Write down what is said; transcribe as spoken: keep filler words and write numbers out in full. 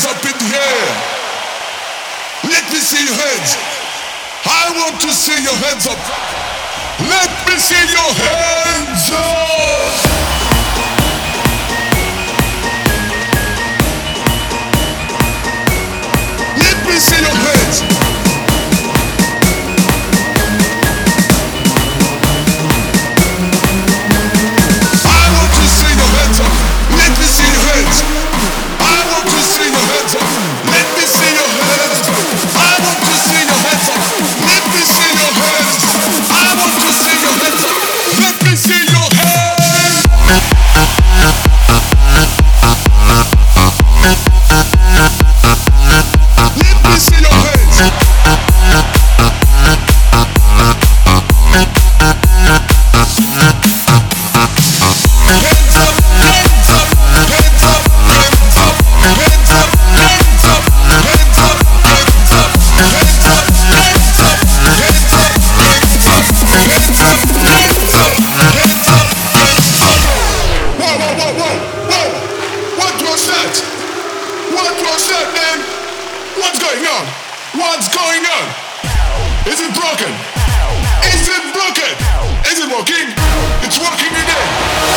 hands up in the air. Let me see your hands. I want to see your hands up. Let me see your hands up. Let me see your hands. I want to see your hands up. Let me see your hands. I want to see your hands up. Let me see your hands. I want to see your hands up. Let me see your hands. I want to see your hands up. Let me see your hands. Let me see your hands. Hands up, hands up, hands up, hands up, hands up, hands up, hands up, hands up, hands up, hands up, hands up, hands up, hands up, hands up, hands up, hands up. Whoa, whoa, whoa, whoa, whoa! What was that? What was that, man? What's going on? What's going on? Is it broken? Is it broken? Is it working? It's working again.